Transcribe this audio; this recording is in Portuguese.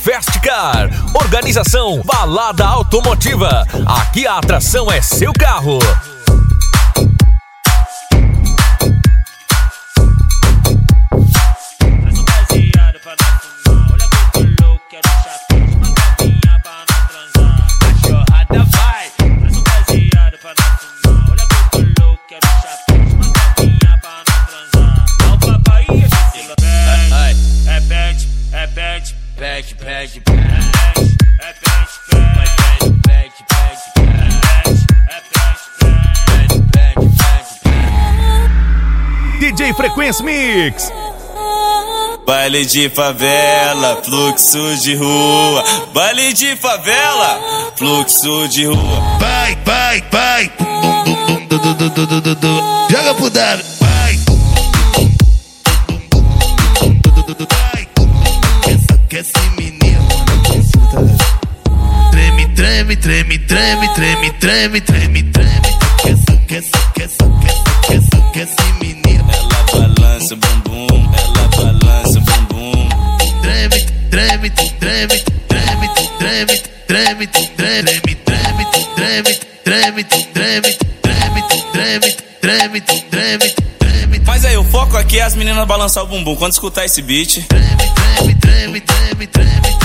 Fast Car. Organização Balada Automotiva. Aqui a atração é seu carro. DJ Frequência Mix. Baile de favela, fluxo de rua. Baile de favela, fluxo de rua. Vai, vai, vai. Joga pro W. Vai. Que esse menino treme, treme, treme, treme, treme, treme, treme, treme. Que esse menino. Ela balança o bumbum, ela balança o bumbum. Treme, treme, treme, treme, treme, treme, treme, treme, treme, treme, treme, treme, treme, treme, treme. Mas aí, o foco aqui é as meninas balançar o bumbum quando escutar esse beat. Treme, treme, treme, treme, treme.